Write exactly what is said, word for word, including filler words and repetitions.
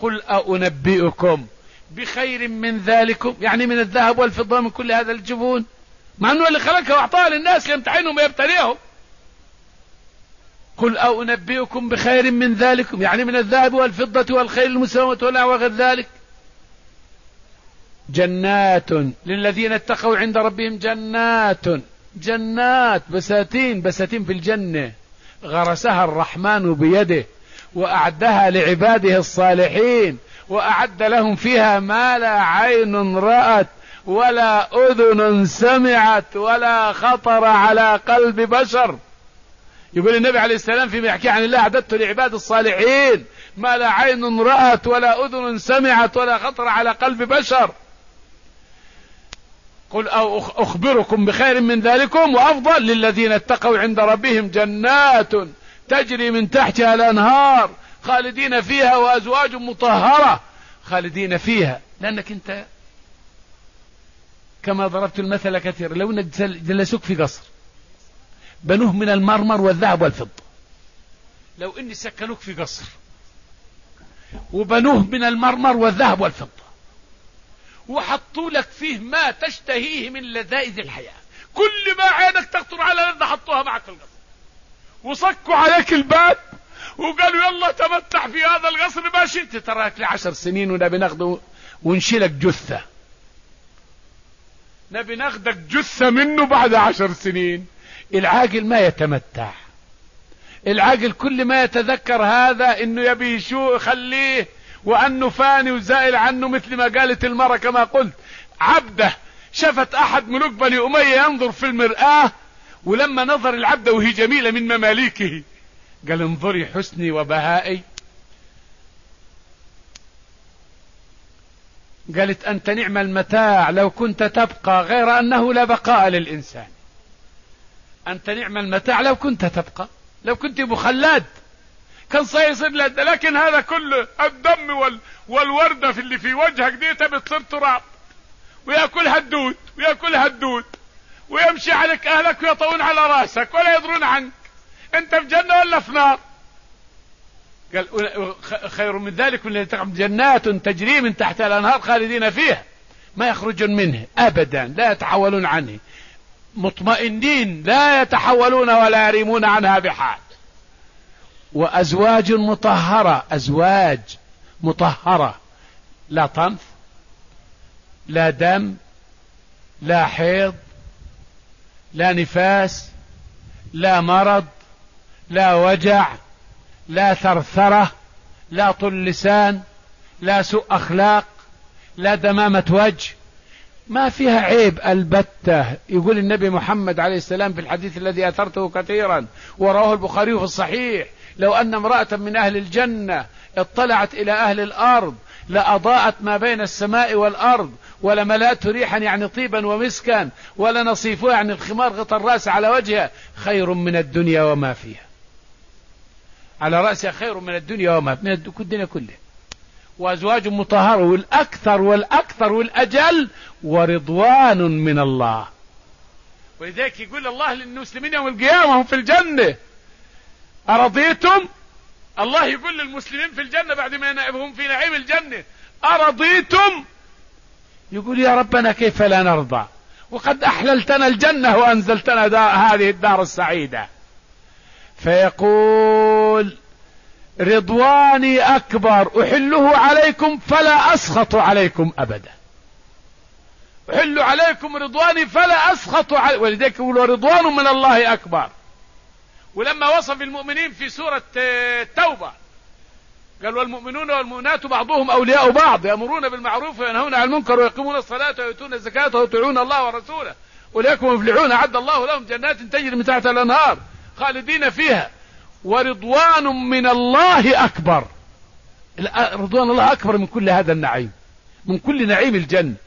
قل أنبئكم بخير من ذلكم، يعني من الذهب والفضة من كل هذا الجبون، مع أنه اللي خلقها وأعطاها للناس ليمتحنهم ويبتليهم. قل أنبئكم بخير من ذلكم، يعني من الذهب والفضة والخيل المسومة وغير ذلك. جنات للذين اتقوا عند ربهم، جنات جنات بساتين بساتين في الجنة غرسها الرحمن بيده وأعدها لعباده الصالحين، وأعد لهم فيها ما لا عين رأت ولا أذن سمعت ولا خطر على قلب بشر. يقول النبي عليه السلام فيما يحكي عن الله: أعددت لعباد الصالحين ما لا عين رأت ولا أذن سمعت ولا خطر على قلب بشر. قل أو أخبركم بخير من ذلكم وأفضل للذين اتقوا عند ربهم جنات تجري من تحتها الأنهار خالدين فيها وأزواج مطهرة خالدين فيها. لأنك أنت كما ضربت المثل كثير، لو أنك جلسوك في قصر بنوه من المرمر والذهب والفضة، لو أني سكنوك في قصر وبنوه من المرمر والذهب والفضة وحطوا لك فيه ما تشتهيه من لذائذ الحياة، كل ما عينك تخطر على لذة حطوها معك في القصر، وصكوا عليك الباب وقالوا يلا تمتع في هذا القصر ما شئت، تراك لعشر سنين ونبي ناخده ونشيلك جثة، نبي ناخدك جثة منه بعد عشر سنين. العاقل ما يتمتع، العاقل كل ما يتذكر هذا انه يبي شو خليه وانه فاني وزائل عنه، مثل ما قالت المرأة كما قلت عبده شفت احد ملوك بني امية ينظر في المرآة، ولما نظر العبدة وهي جميلة من مماليكه قال انظري حسني وبهائي، قالت انت نعم المتاع لو كنت تبقى، غير انه لا بقاء للانسان، انت نعم المتاع لو كنت تبقى، لو كنت مخلد كان سيصير لد، لكن هذا كله الدم وال والوردة في اللي في وجهك ديتا بتصير تراب ويأكلها الدود ويأكلها الدود ويمشي عليك اهلك ويطون على راسك ولا يدرون عنك، انت في جنة ولا في نار. قال خير من ذلك من جنات تجري من تحت الانهار خالدين فيها ما يخرجون منه ابدا، لا يتحولون عنه، مطمئنين لا يتحولون ولا يريمون عنها بحال. وأزواج مطهرة، أزواج مطهرة لا طنف لا دم لا حيض لا نفاس لا مرض لا وجع لا ثرثرة لا طل لسان لا سوء أخلاق لا دمامة وجه، ما فيها عيب البتة. يقول النبي محمد عليه السلام في الحديث الذي أثرته كثيرا ورواه البخاري في الصحيح: لو أن امرأة من أهل الجنة اطلعت إلى أهل الأرض لأضاءت ما بين السماء والأرض ولملأته ريحا يعني طيبا ومسكا ولنصيفها يعني الخمار غطى الرأس على وجهها خير من الدنيا وما فيها، على رأسها خير من الدنيا وما من الدنيا كلها. وأزواج مطهرة، والأكثر والأكثر والأجل ورضوان من الله. ولذلك يقول الله للمسلمين يوم القيامة هم في الجنة: أرضيتم؟ الله يقول للمسلمين في الجنة بعد ما هم في نعيم الجنة: أرضيتم؟ يقول يا ربنا كيف لا نرضى وقد أحللتنا الجنة وأنزلتنا هذه الدار السعيدة. فيقول: رضواني أكبر أحله عليكم فلا أسخط عليكم أبدا، أحل عليكم رضواني فلا أسخط عليكم. ولذلك يقول رضوان من الله أكبر. ولما وصف المؤمنين في سورة التوبة قال: والمؤمنون والمؤمنات بعضهم أولياء بعض يأمرون بالمعروف وينهون عن المنكر ويقيمون الصلاة ويؤتون الزكاة ويطيعون الله ورسوله أولئك هم المفلحون أعد الله لهم جنات تجري من تحتها الأنهار خالدين فيها ورضوان من الله أكبر. رضوان الله أكبر من كل هذا النعيم، من كل نعيم الجنة.